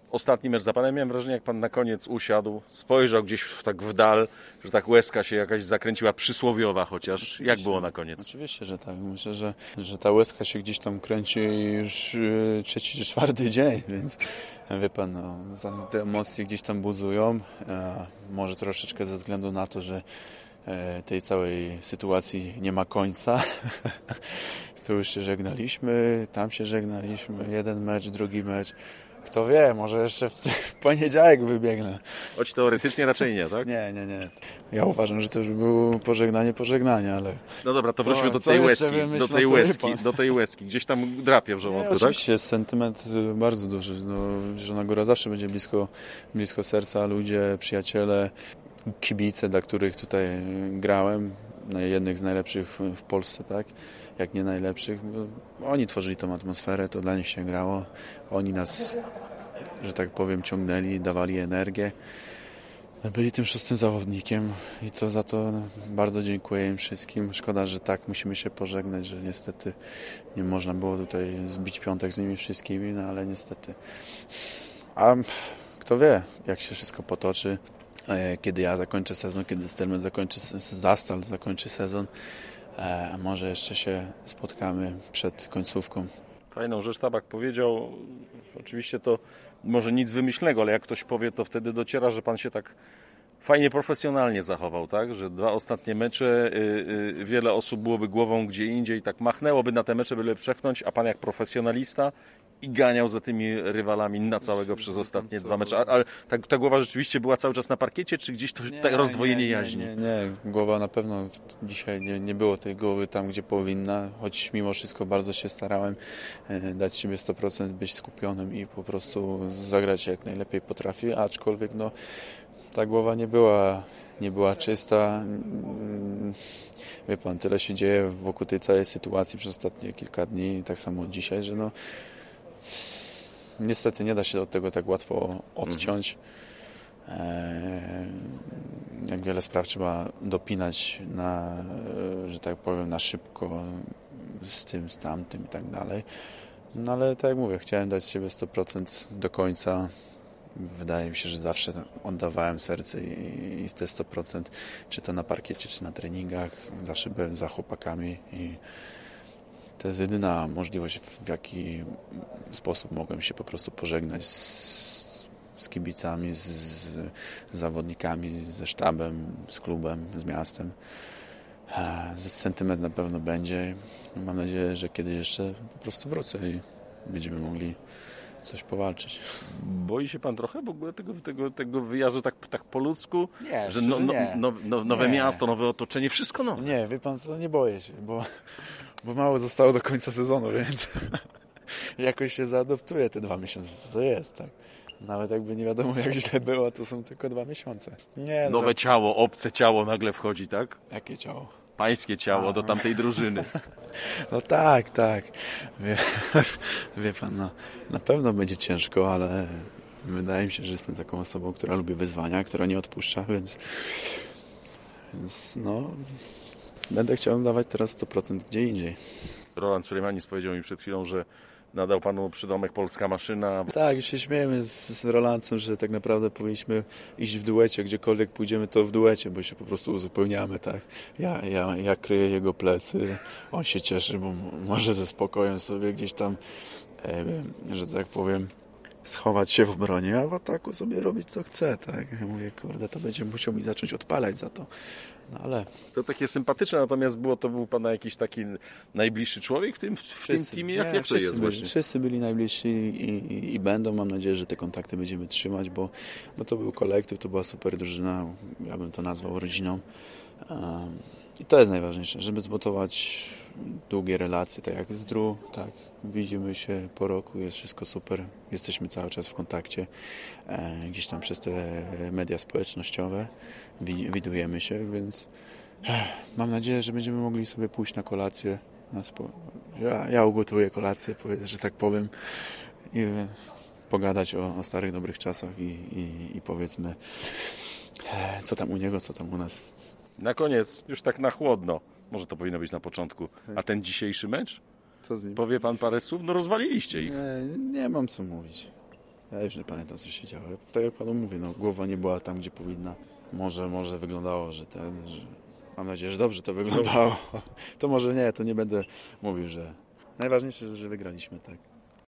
ostatni mecz za panem. Miałem wrażenie, jak pan na koniec usiadł, spojrzał gdzieś tak w dal, że tak łezka się jakaś zakręciła, przysłowiowa chociaż. Oczywiście. Jak było na koniec? Oczywiście, że tak. Myślę, że ta łezka się gdzieś tam kręci już trzeci czy czwarty dzień, więc wie pan, te emocje gdzieś tam budzują. Może troszeczkę ze względu na to, że tej całej sytuacji nie ma końca. Tu już się żegnaliśmy, tam się żegnaliśmy, jeden mecz, drugi mecz. Kto wie, może jeszcze w poniedziałek wybiegnę. Choć teoretycznie raczej nie, tak? Nie. Ja uważam, że to już było pożegnanie, ale... No dobra, to wróćmy do tej łezki. Gdzieś tam drapie w żołądku, tak? Oczywiście jest sentyment bardzo duży. Zielona Góra zawsze będzie blisko serca. Ludzie, przyjaciele, kibice, dla których tutaj grałem. Jednych z najlepszych w Polsce, tak? Jak nie najlepszych. Oni tworzyli tą atmosferę, to dla nich się grało. Oni nas, że tak powiem, ciągnęli, dawali energię. Byli tym szóstym zawodnikiem i to za to bardzo dziękuję im wszystkim. Szkoda, że tak musimy się pożegnać, że niestety nie można było tutaj zbić piątek z nimi wszystkimi, no ale niestety. A kto wie, jak się wszystko potoczy. Kiedy ja zakończę sezon, kiedy Stelmet Zastal zakończy sezon, a może jeszcze się spotkamy przed końcówką. Fajną rzecz Tabak powiedział, oczywiście to może nic wymyślnego, ale jak ktoś powie, to wtedy dociera, że pan się tak fajnie profesjonalnie zachował, tak? Że 2 ostatnie mecze, wiele osób byłoby głową gdzie indziej, tak machnęłoby na te mecze, byle przepchnąć, a pan jak profesjonalista i ganiał za tymi rywalami na całego przez ostatnie 2 mecze. Ale ta głowa rzeczywiście była cały czas na parkiecie, czy gdzieś to rozdwojenie jaźni? Nie, głowa na pewno dzisiaj nie było tej głowy tam, gdzie powinna, choć mimo wszystko bardzo się starałem dać siebie 100%, być skupionym i po prostu zagrać jak najlepiej potrafię, aczkolwiek ta głowa nie była czysta. Wie pan, tyle się dzieje wokół tej całej sytuacji przez ostatnie kilka dni, tak samo dzisiaj, że niestety nie da się od tego tak łatwo odciąć. Jak wiele spraw trzeba dopinać że tak powiem, na szybko z tym, z tamtym i tak dalej. No ale tak jak mówię, chciałem dać z siebie 100% do końca. Wydaje mi się, że zawsze oddawałem serce i te 100%, czy to na parkiecie, czy na treningach. Zawsze byłem za chłopakami i to jest jedyna możliwość, w jaki sposób mogłem się po prostu pożegnać z kibicami, z zawodnikami, ze sztabem, z klubem, z miastem. Sentyment na pewno będzie. Mam nadzieję, że kiedyś jeszcze po prostu wrócę i będziemy mogli coś powalczyć. Boi się pan trochę w ogóle tego wyjazdu tak po ludzku? Nie, że nowe miasto, nowe otoczenie, wszystko nowe. Nie, wie pan co, nie boję się, bo mało zostało do końca sezonu, więc jakoś się zaadoptuję te 2 miesiące, to jest, tak. Nawet jakby nie wiadomo jak źle było, to są tylko 2 miesiące. Nowe ciało, obce ciało nagle wchodzi, tak? Jakie ciało? Pańskie ciało do tamtej drużyny. No tak. Wie pan, na pewno będzie ciężko, ale wydaje mi się, że jestem taką osobą, która lubi wyzwania, która nie odpuszcza, więc będę chciał dawać teraz 100% gdzie indziej. Roland Sulejmanis powiedział mi przed chwilą, że nadał panu przydomek Polska Maszyna. Tak, już się śmiejemy z Rolandcem, że tak naprawdę powinniśmy iść w duecie, gdziekolwiek pójdziemy, to w duecie, bo się po prostu uzupełniamy, tak. Ja kryję jego plecy, on się cieszy, bo może ze spokojem sobie gdzieś tam, że tak powiem, schować się w obronie, a w ataku sobie robić co chce, tak. Ja mówię, kurde, to będzie musiał mi zacząć odpalać za to. No ale... To takie sympatyczne, natomiast to był pana jakiś taki najbliższy człowiek w tym teamie? Jak to jest właśnie? Wszyscy byli najbliżsi i będą. Mam nadzieję, że te kontakty będziemy trzymać, bo to był kolektyw, to była super drużyna, ja bym to nazwał rodziną. I to jest najważniejsze, żeby zbudować długie relacje, tak jak z Drew, tak, widzimy się po roku, jest wszystko super, jesteśmy cały czas w kontakcie, gdzieś tam przez te media społecznościowe widujemy się, więc mam nadzieję, że będziemy mogli sobie pójść na kolację, ja ugotuję kolację, że tak powiem, i pogadać o starych, dobrych czasach i powiedzmy, co tam u niego, co tam u nas. Na koniec, już tak na chłodno, może to powinno być na początku, a ten dzisiejszy mecz? Co z nim? Powie pan parę słów? Rozwaliliście ich. Nie mam co mówić. Ja już nie pamiętam, co się działo. Tak jak panu mówię, no, głowa nie była tam, gdzie powinna. Może wyglądało, że mam nadzieję, że dobrze to wyglądało. To może nie, to nie będę mówił, że najważniejsze, że wygraliśmy, tak.